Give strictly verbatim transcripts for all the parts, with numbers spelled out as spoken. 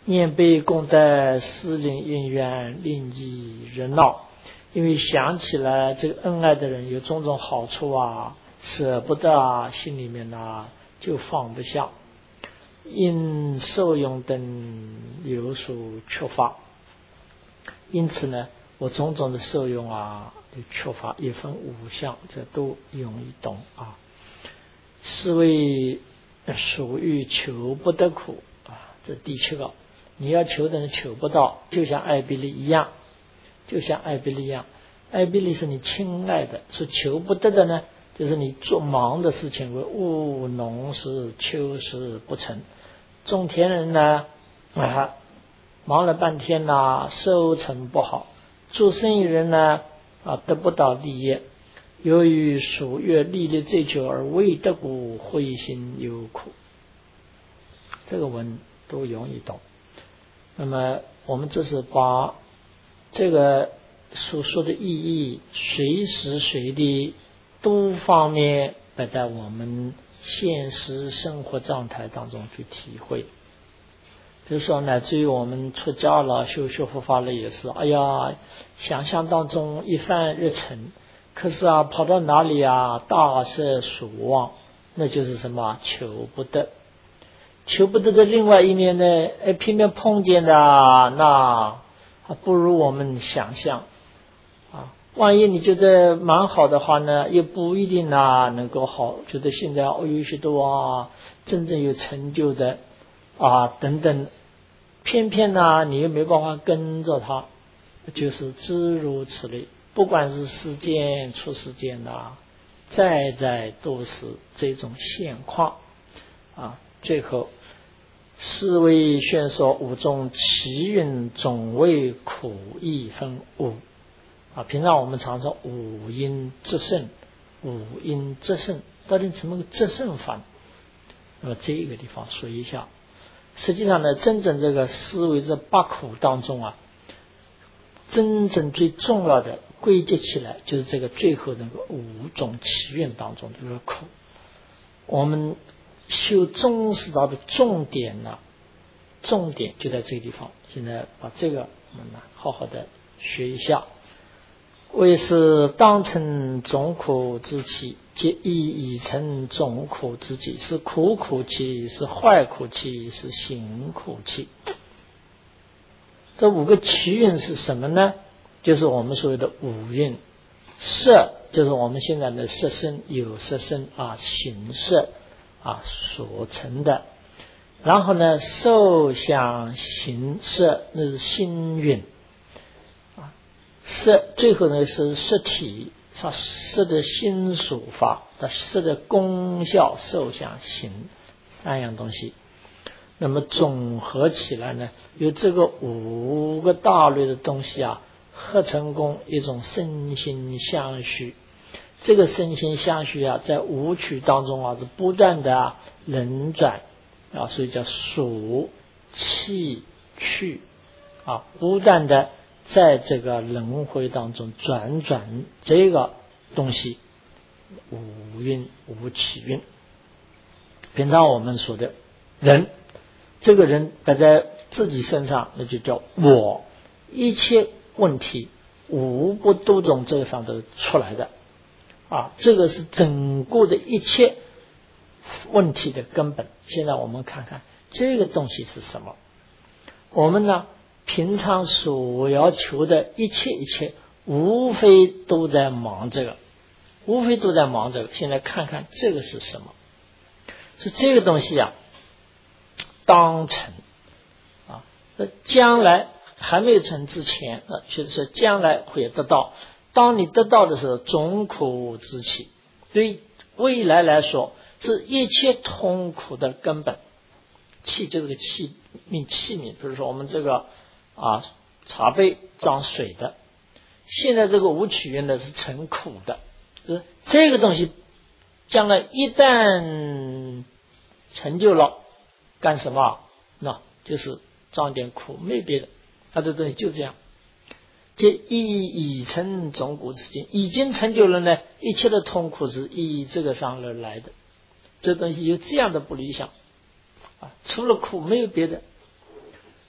念悲功德，思临因缘，令意人闹。因为想起来这个恩爱的人有种种好处啊，舍不得啊，心里面啊就放不下，因受用等有所缺乏。因此呢，我种种的受用啊就缺乏，一分五相，这都容易懂啊。是为属于求不得苦啊，这第七个，你要求的人求不到，就像艾比利一样，就像艾比利一样，艾比利是你亲爱的，是求不得的呢，就是你做忙的事情为务农时秋时不成，种田人呢啊忙了半天呐，收成不好，做生意人呢啊得不到利益，由于属月历历追求而未得故，灰心忧苦。这个文都容易懂。那么我们这是把这个所说的意义随时随地多方面摆在我们现实生活状态当中去体会。比如说乃至于我们出家了，修学佛法了也是，哎呀，想象当中一番日程，可是啊跑到哪里啊大失所望，那就是什么求不得。求不得的另外一面呢，哎，偏偏碰见的啊，那不如我们想象啊。万一你觉得蛮好的话呢，又不一定啊能够好。觉得现在哦有许多啊真正有成就的啊等等，偏偏呢你又没办法跟着他，就是诸如此类。不管是世间出世间呐，在在都是这种现况啊。最后是为宣说五种奇运总为苦易分五啊。平常我们常说五阴炽盛，五阴炽盛到底怎么个炽盛法？那么这个地方说一下，实际上呢，真正这个思维这八苦当中啊，真正最重要的归结起来就是这个最后那个五种奇运当中的这个苦。我们修中士道的重点呢，重点就在这个地方。现在把这个我们呢好好的学一下。为是当成总苦之气，皆亦已成总苦之气，是苦苦气，是坏苦气，是行苦气。这五个奇运是什么呢？就是我们所谓的五蕴。色就是我们现在的色身，有色身啊，形色啊所成的。然后呢，受想行识那是心蕴啊，色最后呢是色体，它色的心属法，它色的功效，受想行三样东西。那么总合起来呢，有这个五个大类的东西啊，合成功一种身心相续。这个身心相续啊，在五曲当中啊是不断的啊轮转啊，所以叫数气去啊，不断的在这个轮回当中转转这个东西，五蕴五起蕴。平常我们说的人，这个人摆在自己身上，那就叫我，一切问题无不都从这个上头出来的啊，这个是整个的一切问题的根本。现在我们看看这个东西是什么。我们呢平常所要求的一切一切，无非都在忙这个，无非都在忙这个。现在看看这个是什么？是这个东西啊，当成啊，那将来还没有成之前啊，就是将来会得到。当你得到的时候，总苦之气，对未来来说是一切痛苦的根本。气就是个器皿，器皿，比如说我们这个啊茶杯装水的，现在这个五曲运的是成苦的，就是这个东西将来一旦成就了，干什么？那就是装点苦，没别的，它这东西就这样。这亦已成总苦之境，已经成就了呢，一切的痛苦是依这个上而来的。这东西有这样的不理想啊，除了苦没有别的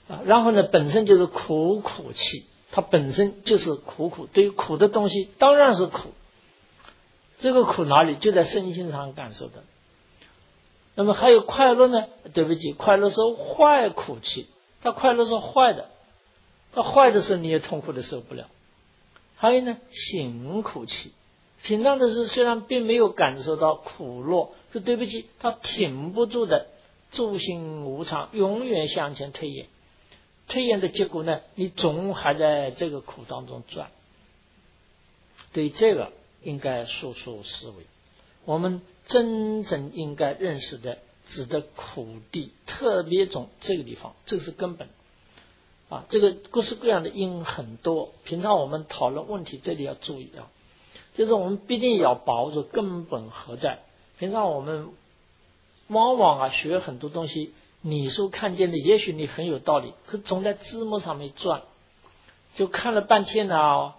啊，然后呢，本身就是苦苦气，它本身就是苦苦，对于苦的东西当然是苦。这个苦哪里？就在身心上感受的。那么还有快乐呢？对不起，快乐是坏苦气，它快乐是坏的，它坏的时候你也痛苦的受不了。还有呢，行苦气，平常的时候虽然并没有感受到苦乐，可对不起，它挺不住的，诸行无常，永远向前推演，推演的结果呢，你总还在这个苦当中转。对这个应该速速思维。我们真正应该认识的，指的苦地特别重这个地方，这个是根本啊。这个各式各样的因很多，平常我们讨论问题，这里要注意啊，就是我们必定要把握住根本何在。平常我们往往啊学很多东西，你所看见的也许你很有道理，可总在字幕上面转，就看了半天呢，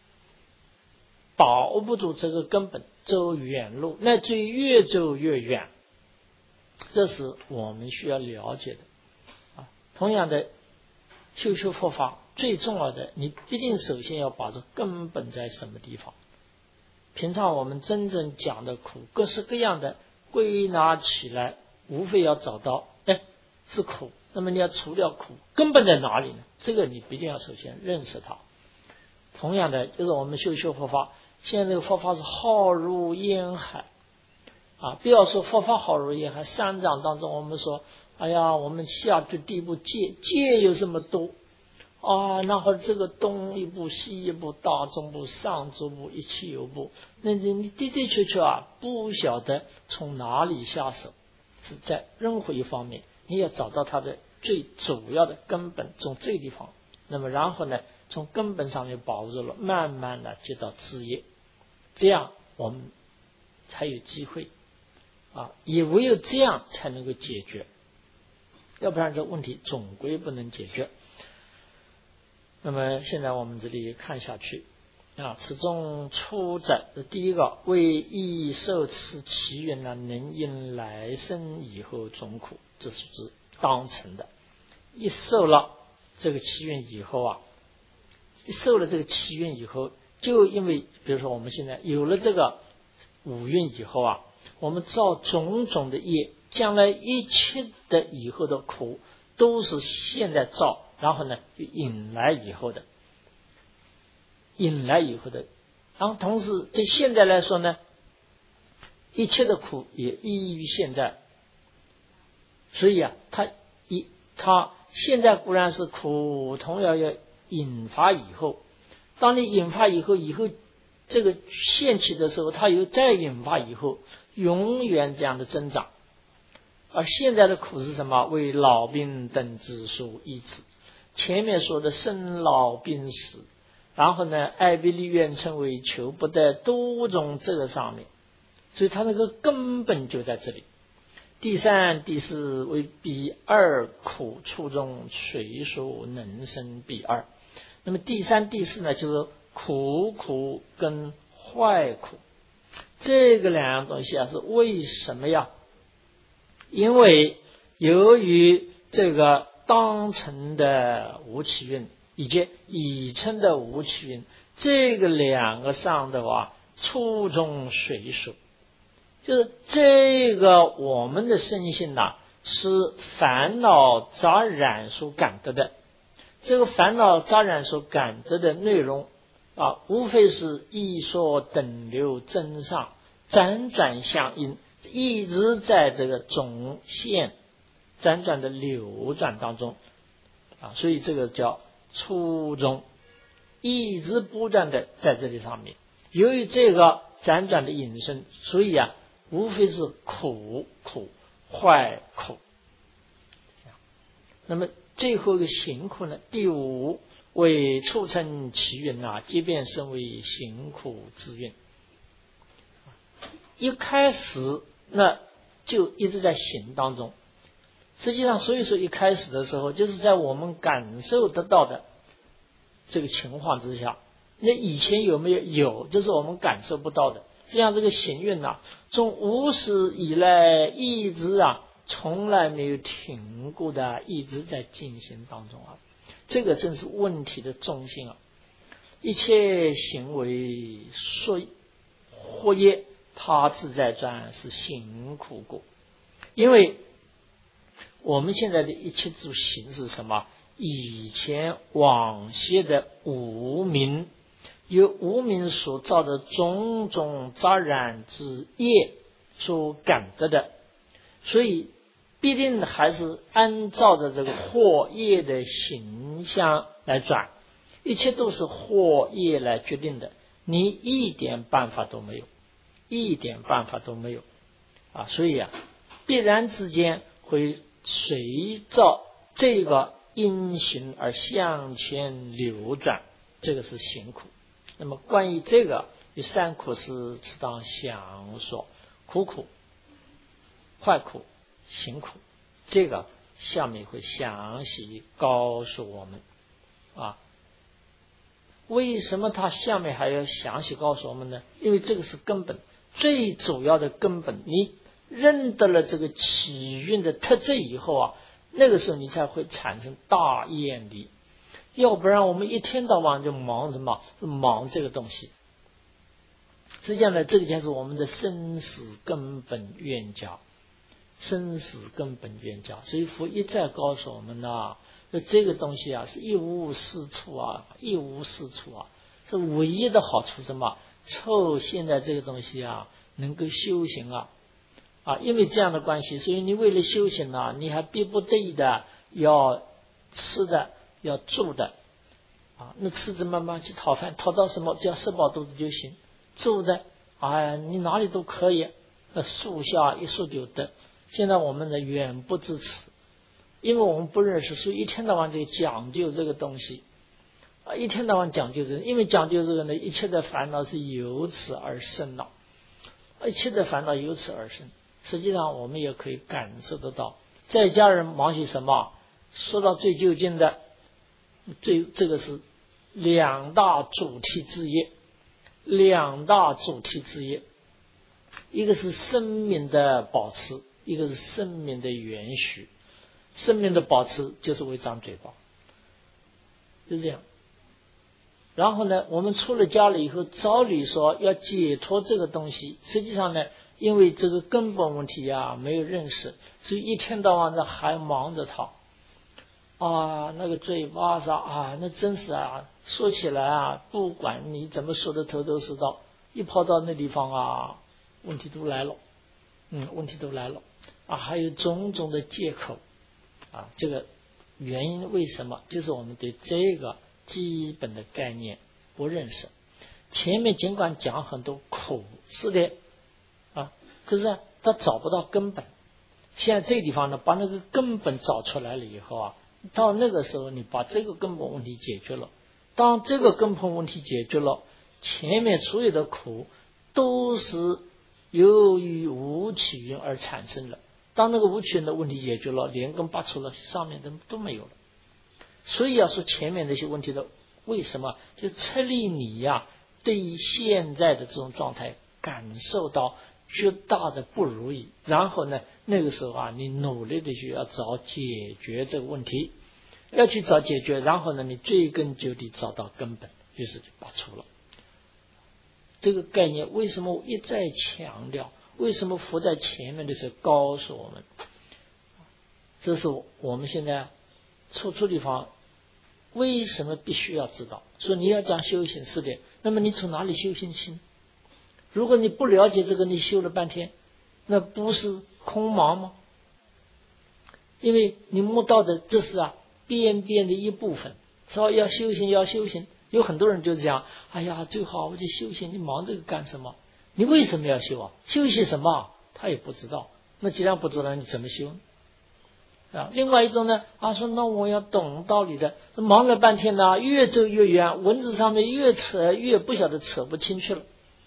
把握不住这个根本，走远路，那至于越走越远，这是我们需要了解的啊。同样的，修修佛法最重要的，你必定首先要把这根本在什么地方。平常我们真正讲的苦，各式各样的归纳起来，无非要找到，哎，是苦。那么你要除掉苦，根本在哪里呢？这个你必定要首先认识它。同样的，就是我们修修佛法，现在这个佛法是浩如烟海啊！不要说佛法浩如烟海，三藏当中我们说，哎呀，我们下至第一步戒，戒有这么多啊，然后这个东一步西一步，大中部上中部一切有部，那你的的确确啊，不晓得从哪里下手，是在任何一方面，你要找到它的最主要的根本，从这个地方，那么然后呢，从根本上面保住了，慢慢的接到枝叶，这样我们才有机会啊，也唯有这样才能够解决，要不然这问题总归不能解决。那么现在我们这里看下去啊，此中出载的第一个，为益受持其缘呢，能因来生以后种苦，这是指当成的。一受了这个祈愿以后啊，一受了这个祈愿以后，就因为比如说我们现在有了这个五蕴以后啊，我们造种种的业，将来一切的以后的苦都是现在造，然后呢就引来以后的，引来以后的，然后同时对现在来说呢，一切的苦也依于现在，所以啊，它一它现在固然是苦，同样要引发以后，当你引发以后，以后这个现起的时候，它又再引发以后，永远这样的增长。而现在的苦是什么？为老病等之所依止。前面说的生老病死，然后呢，爱别离怨嗔为求不得，多种这个上面，所以它那个根本就在这里。第三、第四为彼二苦处中，随所能生彼二。那么第三、第四呢，就是苦苦跟坏苦，这个两样东西啊，是为什么呀？因为由于这个当成的无起运以及已成的无起运，这个两个上的话，处中随所。就是这个我们的身心呐、啊，是烦恼杂染所感得的。这个烦恼杂染所感得的内容啊，无非是一说等流增上，辗转相应，一直在这个总线辗转的流转当中啊，所以这个叫初中，一直不断的在这里上面。由于这个辗转的引申，所以啊，无非是苦苦坏苦。那么最后一个行苦呢，第五为促成其运啊，即便身为行苦之运。一开始那就一直在行当中，实际上所以说一开始的时候，就是在我们感受得到的这个情况之下，那以前有没有？有，这是我们感受不到的。就像这个行运呐、啊，从无始以来一直啊从来没有停过的，一直在进行当中啊。这个正是问题的中心啊！一切行为说或业，他自在转，是辛苦过。因为我们现在的一切诸行是什么？以前往昔的无明，由无明所造的种种杂染之业所感得的，所以必定还是按照着这个惑业的形象来转，一切都是惑业来决定的，你一点办法都没有，一点办法都没有啊！所以啊，必然之间会随着这个因行而向前流转，这个是行苦。那么关于这个有三苦是适当详说：苦苦、坏苦、行苦。这个下面会详细告诉我们啊。为什么他下面还要详细告诉我们呢？因为这个是根本，最主要的根本。你认得了这个起运的特质以后啊，那个时候你才会产生大厌离。要不然我们一天到晚就忙什么？忙这个东西。实际上呢，这个就是我们的生死根本冤家，生死根本冤家。所以佛一再告诉我们呢，那这个东西啊是一无是处啊，一无是处啊。是唯一的好处什么？凑现在这个东西啊，能够修行啊啊，因为这样的关系，所以你为了修行啊，你还逼不得已的要吃的，要住的啊。那吃着慢慢去讨饭，讨到什么只要吃饱肚子就行。住的啊，你哪里都可以，那树下一树就得。现在我们呢远不支持，因为我们不认识，所以一天到晚就讲究这个东西啊，一天到晚讲究这个，因为讲究这个呢，一切的烦恼是由此而生的，一切的烦恼由此而生。实际上我们也可以感受得到，在家人忙些什么？说到最究竟的，最这个是两大主题之业，两大主题之业，一个是生命的保持，一个是生命的延续。生命的保持就是为张嘴巴，就这样。然后呢，我们出了家了以后，照理说要解脱这个东西，实际上呢，因为这个根本问题啊没有认识，所以一天到晚的还忙着它啊，那个嘴巴上啊，那真是啊，说起来啊，不管你怎么说的头头是道，一跑到那地方啊，问题都来了，嗯，问题都来了啊，还有种种的借口啊，这个原因为什么？就是我们对这个基本的概念不认识。前面尽管讲很多苦，是的啊，可是啊，他找不到根本。现在这个地方呢，把那个根本找出来了以后啊，到那个时候你把这个根本问题解决了，当这个根本问题解决了，前面所有的苦都是由于无起云而产生的。当那个无起云的问题解决了，连根拔除了，上面的都没有了。所以要说前面那些问题的为什么，就测力你呀、啊，对于现在的这种状态感受到巨大的不如意，然后呢，那个时候啊，你努力的去要找解决这个问题，要去找解决，然后呢，你追根究底找到根本，于是就拔除了。这个概念为什么我一再强调？为什么佛在前面的时候告诉我们？这是我们现在处处地方为什么必须要知道？说你要讲修行是的，那么你从哪里修行起？如果你不了解这个，你修了半天，那不是空忙吗？因为你摸到的这是啊边边的一部分，说要修行要修行，有很多人就讲，哎呀，最好我去修行，你忙这个干什么？你为什么要修啊？修行什么？他也不知道。那既然不知道，你怎么修啊？另外一种呢，啊说那我要懂道理的，忙了半天呢，越走越远，文字上面越扯越不晓得扯不清楚了。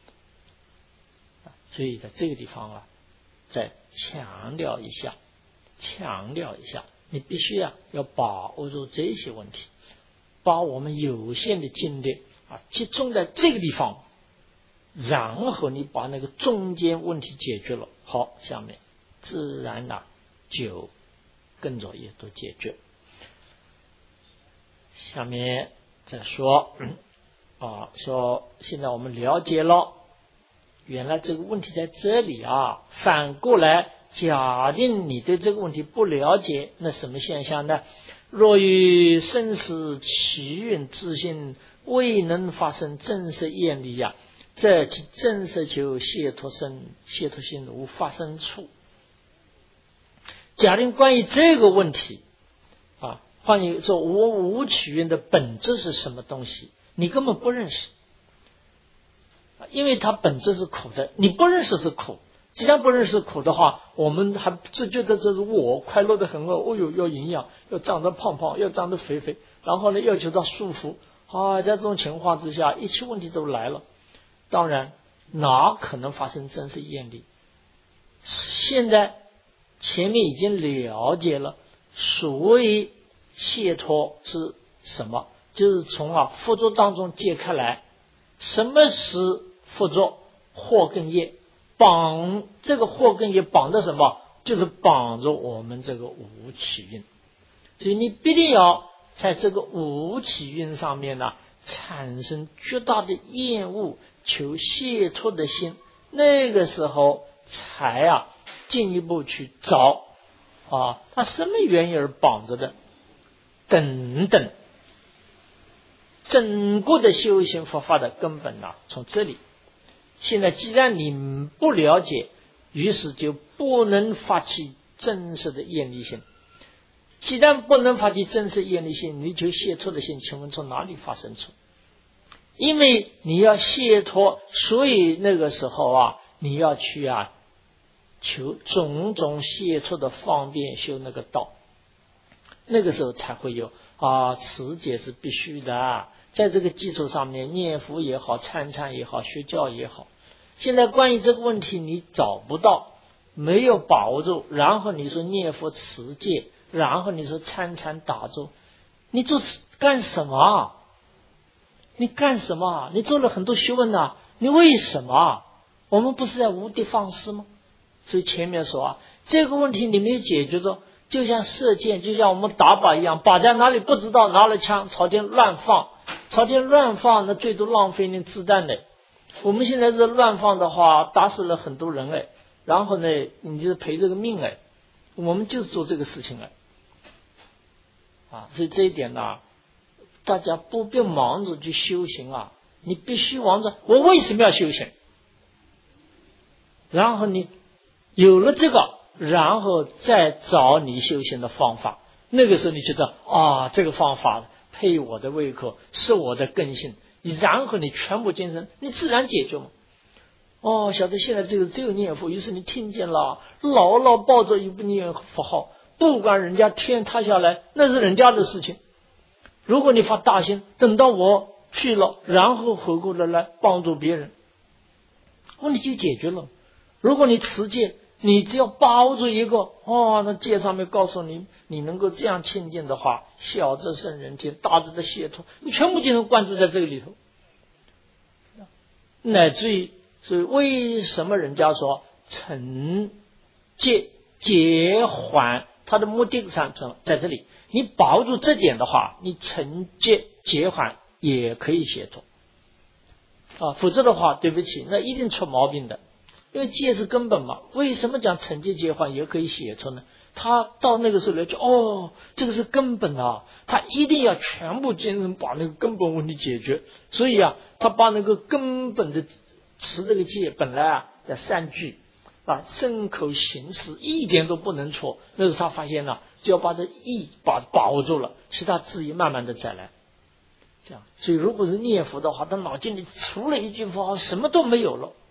所以在这个地方啊，再强调一下，强调一下，你必须啊要把握住这些问题，把我们有限的精力啊集中在这个地方。然后你把那个中间问题解决了，好，下面自然啊就跟着也都解决。下面再说啊，说现在我们了解了，原来这个问题在这里啊。反过来，假定你对这个问题不了解，那什么现象呢？若于生死起运自性未能发生正色厌离呀，则其正色求解脱身解脱性无发生处。假定关于这个问题啊，关于说无无起运的本质是什么东西，你根本不认识，因为它本质是苦的，你不认识是苦。既然不认识苦的话，我们还只觉得这是我快乐的很哦，哦哟，要营养，要长得胖胖，要长得肥肥，然后呢要求到舒服啊，在这种情况之下，一切问题都来了。当然，哪可能发生真实厌离？现在前面已经了解了，所谓解脱是什么？就是从啊佛作当中解开来，什么是佛作？惑跟业。绑这个惑跟业绑着什么？就是绑着我们这个无起运。所以你必定要在这个无起运上面呢，产生巨大的厌恶，求解脱的心。那个时候才啊进一步去找啊，它什么原因而绑着的，等等。整个的修行佛法的根本呢、啊，从这里。现在既然你不了解，于是就不能发起真实的厌离心。既然不能发起真实厌离心，你就解脱的心，请问从哪里发生出？因为你要解脱，所以那个时候啊，你要去啊求种种解脱的方便修那个道，那个时候才会有啊持戒是必须的。在这个基础上面，念佛也好，参禅也好，学教也好。现在关于这个问题你找不到，没有把握住，然后你说念佛持戒，然后你说参禅打坐，你做干什么？你干什么？你做了很多学问啊，你为什么？我们不是在无的放矢吗？所以前面说啊，这个问题你没有解决着，就像射箭，就像我们打靶一样，靶在哪里不知道，拿了枪朝天乱放，朝天乱放，那最多浪费你子弹嘞。我们现在是乱放的话，打死了很多人哎，然后呢，你就赔这个命哎。我们就是做这个事情哎，啊，所以这一点呢，大家不必忙着去修行啊，你必须忙着我为什么要修行？然后你有了这个，然后再找你修行的方法。那个时候你觉得啊，这个方法配我的胃口，是我的根性，然后你全部精神，你自然解决嘛。哦，晓得现在这个只有念佛，于是你听见了，牢牢抱着一部念佛号，不管人家天塌下来，那是人家的事情。如果你发大心，等到我去了，然后回过来来帮助别人，问题就解决了。如果你持戒，你只要把握住一个哦，那戒上面告诉你，你能够这样亲近的话，小则圣人天，大则的解脱，你全部就能关注在这个里头。乃至于，所以为什么人家说惩戒结缓，它的目的上在这里。你把握住这点的话，你惩戒结缓也可以解脱啊，否则的话，对不起，那一定出毛病的。因为戒是根本嘛，为什么讲惩戒结缓也可以解脱呢？他到那个时候来就哦，这个是根本啊，他一定要全部精神把那个根本问题解决。所以啊，他把那个根本的持这个戒，本来啊要三句啊，身口行识一点都不能错。那时候他发现了、啊，只要把这意把把握住了，其他字意慢慢的再来。这样，所以如果是念佛的话，他脑筋里除了一句佛号，什么都没有了。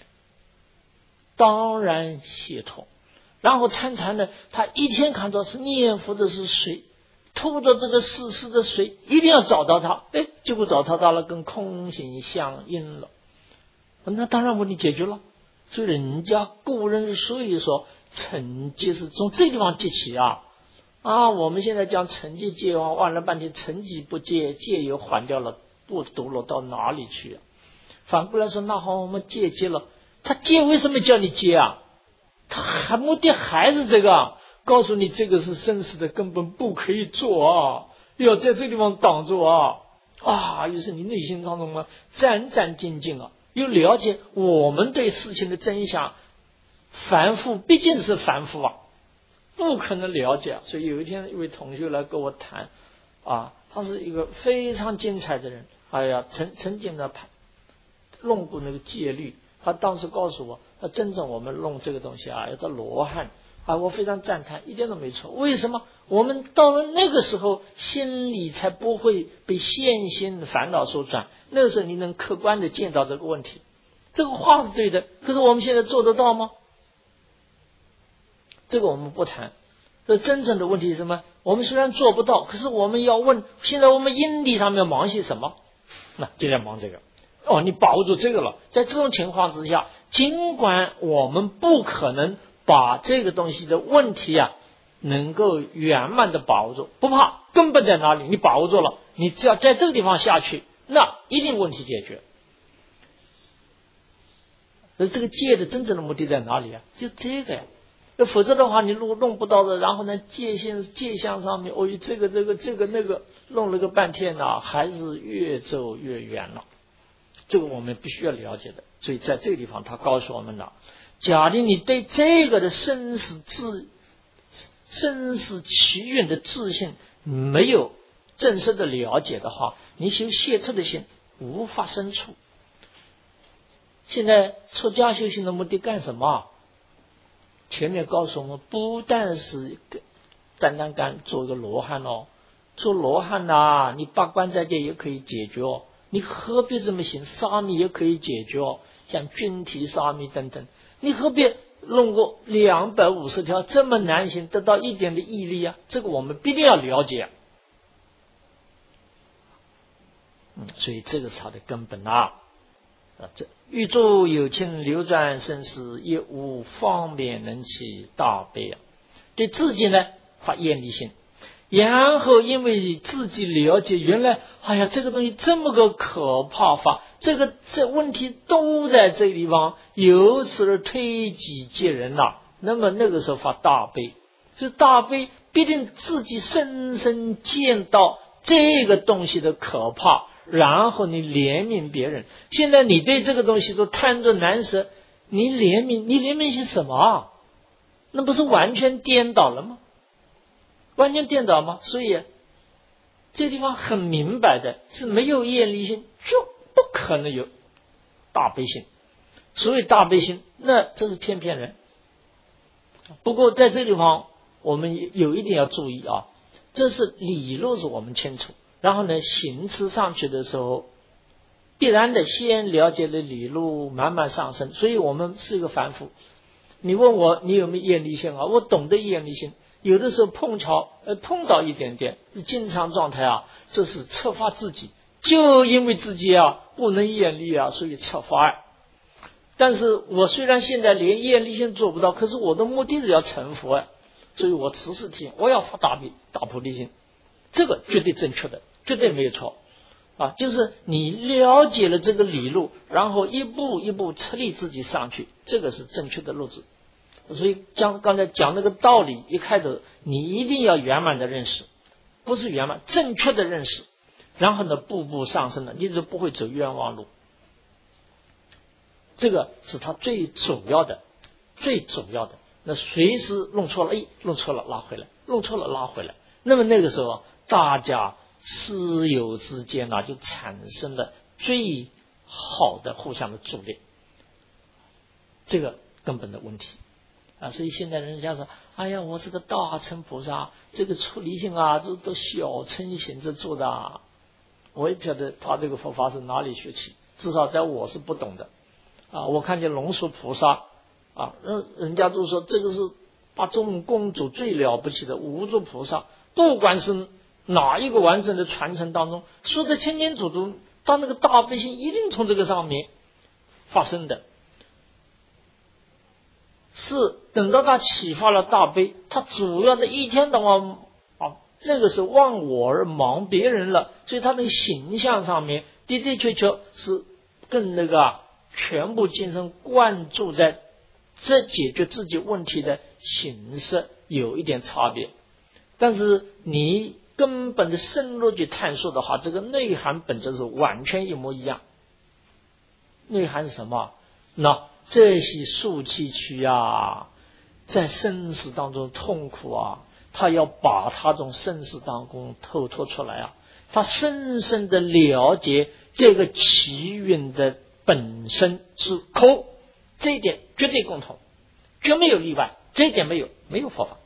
当然解脱。然后参禅呢，他一天看到是念佛的是谁，透着这个世事的谁，一定要找到他。哎，结果找到他了，跟空性相应了，那当然问题解决了。所以人家古人所以说惩戒是从这个地方接起啊啊！我们现在讲惩戒戒啊，问了半天，惩戒不戒，戒又还掉了，不读了到哪里去啊？反过来说，那好，我们戒戒了。他戒为什么叫你戒啊？他还目的还是这个， 告诉你这个是生死的根本，不可以做啊，要在这个地方挡住啊啊！于是你内心当中啊战战兢兢啊，又了解我们对事情的真相，凡夫毕竟是凡夫啊，不可能了解。所以有一天一位同学来跟我谈啊，他是一个非常精彩的人，哎呀，曾曾经呢弄过那个戒律，他当时告诉我，那真正我们弄这个东西啊，要到罗汉啊，我非常赞叹，一点都没错。为什么？我们到了那个时候，心里才不会被现行烦恼所转。那个时候，你能客观的见到这个问题。这个话是对的，可是我们现在做得到吗？这个我们不谈。这真正的问题是什么？我们虽然做不到，可是我们要问：现在我们因地上面忙些什么？那就在忙这个。哦，你把握住这个了。在这种情况之下，尽管我们不可能把这个东西的问题啊能够圆满的把握住，不怕，根本在哪里？你把握住了，你只要在这个地方下去，那一定问题解决。而这个戒的真正的目的在哪里啊？就这个呀。否则的话，你如果弄不到的，然后呢，界限界相上面，哦，这个这个这个那个，弄了个半天呢、啊，还是越走越远了。这个我们必须要了解的。所以在这个地方，他告诉我们了：假定你对这个的生死自生死起源的自信没有正式的了解的话，你修解脱的心无法生出。现在出家修行的目的干什么？前面告诉我们，不但是单单干做一个罗汉哦，做罗汉呐、啊，你八关斋戒也可以解决哦。你何必这么行？沙弥也可以解决哦，像均提沙弥等等，你何必弄过两百五十条这么难行，得到一点的毅力啊？这个我们必定要了解。嗯，所以这个是它的根本啊。啊，这宇宙有情流转生死，也无方便能起大悲啊。对自己呢发厌离心，然后因为自己了解，原来哎呀这个东西这么个可怕法，这个这问题都在这个地方，由此而推己及人了、啊。那么那个时候发大悲，所以大悲必定自己深深见到这个东西的可怕。然后你怜悯别人，现在你对这个东西都贪着难舍，你怜悯你怜悯些什么？那不是完全颠倒了吗？完全颠倒吗？所以这地方很明白的是，没有厌离心就不可能有大悲心。所谓大悲心，那这是骗骗人。不过在这地方我们有一点要注意啊，这是理论是我们清楚，然后呢，行持上去的时候，必然的先了解了理路，慢慢上升。所以我们是一个凡夫。你问我你有没有厌离心啊？我懂得厌离心，有的时候碰巧呃碰到一点点，经常状态啊，这是策发自己，就因为自己啊不能厌离啊，所以策发爱。但是我虽然现在连厌离心做不到，可是我的目的是要成佛啊，所以我持世体验，我要发大悲大菩提心，这个绝对正确的。绝对没有错啊！就是你了解了这个理路，然后一步一步策力自己上去，这个是正确的路子。所以讲刚才讲那个道理，一开头你一定要圆满的认识，不是圆满，正确的认识，然后呢步步上升的，你就不会走冤枉路。这个是他最主要的，最主要的。那随时弄错了，哎，弄错了拉回来，弄错了拉回来。那么那个时候大家师友之间呢、啊，就产生了最好的互相的助力，这个根本的问题啊。所以现在人家说，哎呀，我是个大乘菩萨，这个出离心啊，都都小乘行者做的、啊。我也不晓得他这个佛法是哪里学起，至少在我是不懂的啊。我看见龙树菩萨啊，人人家都说这个是八众共主最了不起的无著菩萨，不管是哪一个完整的传承当中说的清清楚楚，他那个大悲心一定从这个上面发生的，是等到他启发了大悲，他主要的一天到晚啊，那个是忘我而忙别人了，所以他那个形象上面的的确确是更那个、啊、全部精神灌注在这解决自己问题的形式有一点差别，但是你根本的深入去探索的话，这个内涵本质是完全一模一样。内涵是什么？那这些受气区啊，在生死当中痛苦啊，他要把他从生死当中透脱出来啊，他深深的了解这个起源的本身是空，这一点绝对共同，绝没有例外，这一点没有没有佛法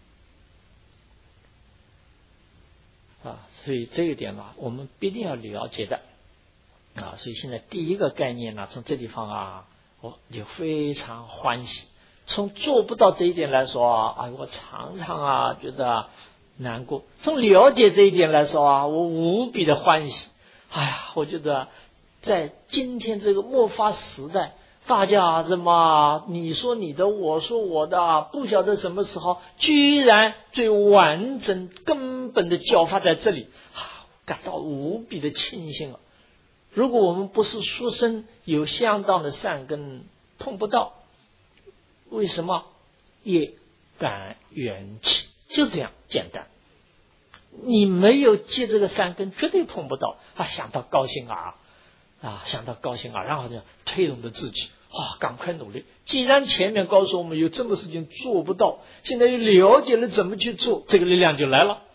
啊，所以这一点呢，我们必定要了解的啊。所以现在第一个概念呢，从这地方啊，我就非常欢喜。从做不到这一点来说啊，哎，我常常啊觉得难过。从了解这一点来说啊，我无比的欢喜。哎呀，我觉得在今天这个末法时代，大家怎么你说你的，我说我的，不晓得什么时候居然最完整根本的教法在这里，啊，感到无比的庆幸啊！如果我们不是出生有相当的善根，碰不到，为什么？业感缘起，就这样简单。你没有接这个善根，绝对碰不到啊！想到高兴啊啊，想到高兴啊，然后呢，推动着自己啊，赶快努力。既然前面告诉我们有这么事情做不到，现在又了解了怎么去做，这个力量就来了。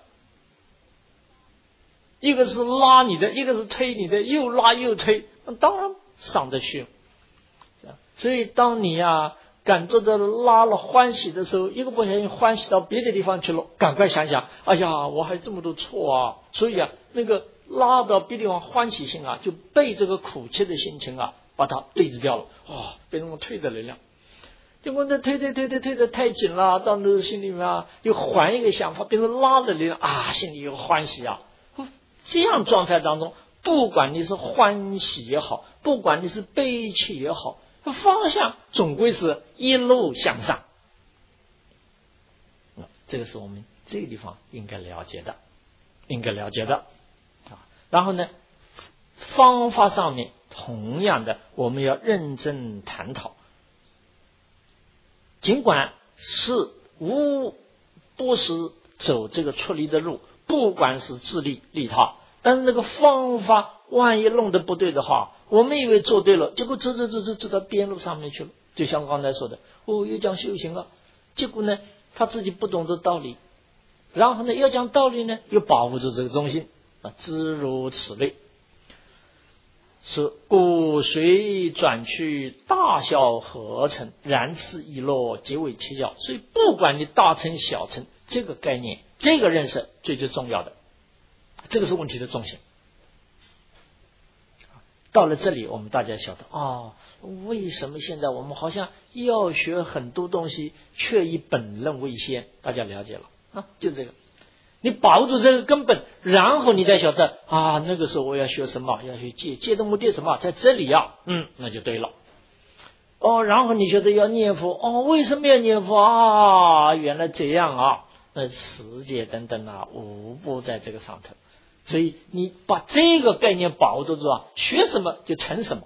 一个是拉你的，一个是推你的，又拉又推，那当然上得去。所以当你啊感觉到拉了欢喜的时候，一个不小心欢喜到别的地方去了，赶快想想，哎呀，我还有这么多错啊！所以啊，那个拉到别的地方欢喜心啊，就被这个苦切的心情啊，把它对治掉了，哇、哦，变成推的力量。结果那推推推推推的太紧了，到那个心里面啊，又还一个想法，变成拉的力量啊，心里有欢喜啊。这样状态当中，不管你是欢喜也好，不管你是悲切也好，方向总归是一路向上。这个是我们这个地方应该了解的，应该了解的啊。然后呢，方法上面同样的，我们要认真探讨。尽管是无不是走这个出离的路，不管是自利利他，但是那个方法万一弄得不对的话，我们以为做对了，结果走走走走走到边路上面去了。就像刚才说的，哦，又讲修行了，结果呢他自己不懂这道理，然后呢要讲道理呢又保护住这个中心啊，诸如此类。是故随转去，大小合成，然次一落，皆为其教。所以不管你大乘小乘，这个概念这个认识最最重要的，这个是问题的重心。到了这里我们大家晓得哦，为什么现在我们好像要学很多东西却以本论为先，大家了解了啊，就这个你把握住这个根本，然后你再晓得啊，那个时候我要学什么，要学戒，戒的目的是什么，在这里呀、啊，嗯，那就对了。哦，然后你觉得要念佛，哦，为什么要念佛啊？原来这样啊，那持戒等等啊，无不在这个上头。所以你把这个概念把握住啊，学什么就成什么。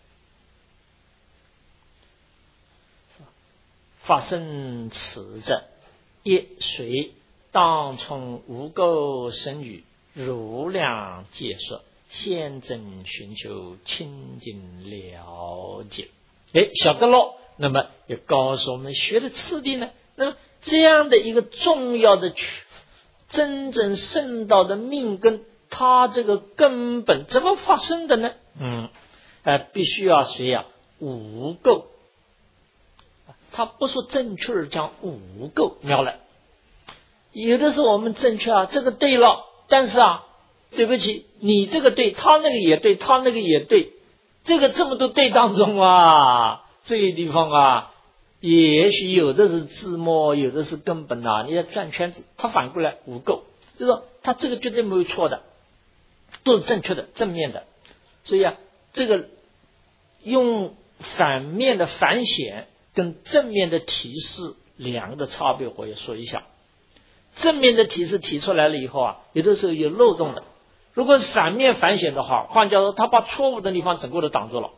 发生此者，一随当从无垢生语，如量戒说，现正寻求清净了解。哎，晓得了。那么也告诉我们学的次第呢，那么这样的一个重要的真正圣道的命根，它这个根本怎么发生的呢？嗯，呃，必须要学啊无垢。他不说正确的讲无垢妙了。有的时候我们正确啊，这个对了，但是啊，对不起，你这个对，他那个也对，他那个也对，这个这么多对当中啊，这个地方啊，也许有的是自摸，有的是根本啊，你要转圈子，他反过来无垢，就是说他这个绝对没有错的，都是正确的、正面的。所以啊，这个用反面的反显跟正面的提示两个的差别，我也说一下。正面的提示提出来了以后啊，有的时候有漏洞的。如果是反面反显的话，换句话说，他把错误的地方整个都挡住了。